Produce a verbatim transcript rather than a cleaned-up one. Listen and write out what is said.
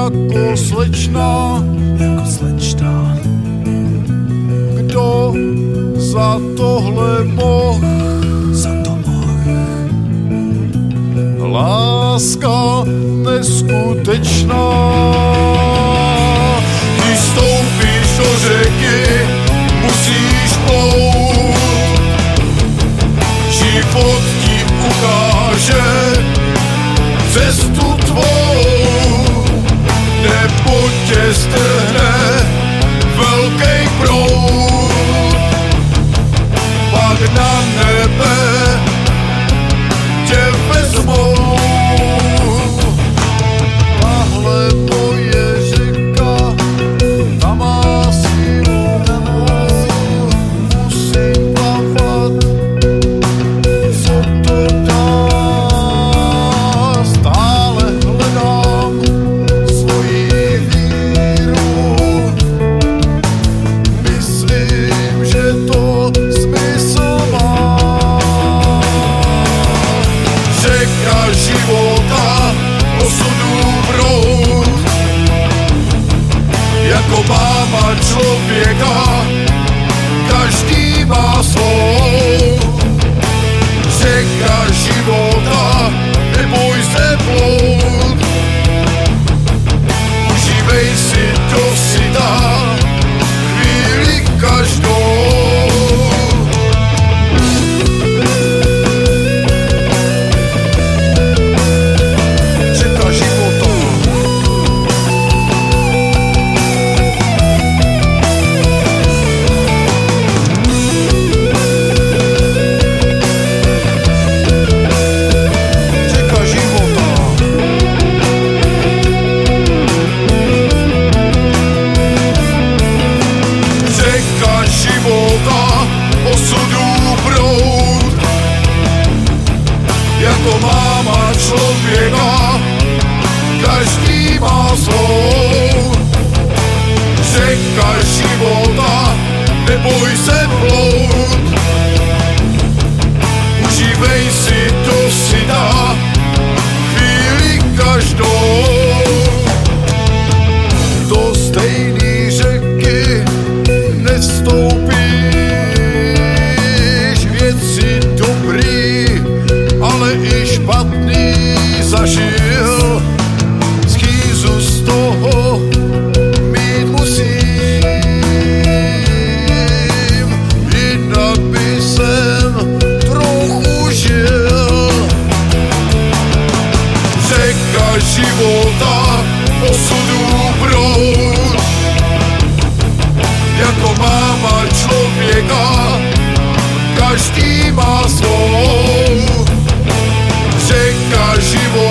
jako slečna, jako slečna. Kdo za tohle mohl, za to mohl. Láska neskutečná. Když stoupíš do řeky, musíš plout. Život ti ukáže cestu tvou, nebo tě strhne velký proud. Pak na nebe tě vezmou. Tahle moje řeka, ta má sílu, musím plavat, co to dá. Stále hledám svoji víru, myslím, že to smysl má. Řeka života, osudu proud, jako máma člověka, každý má svou. Řeka života, neboj se plout, užívej si do syta chvíli každou. Řeka života. Řeka života. Řeka života, osudů proud, jako máma člověka, každý má svou. Řeka života, neboj se plout, užívej si do syta chvíli každou. Do stejný řeky nevstoupíš, věci dobrý, ale i špatný zažil. Schýzu z toho mít musím, jinak by jsem trochu žil. Řeka života, osudů proud, jako máma člověka, každý má svou. Řeka života.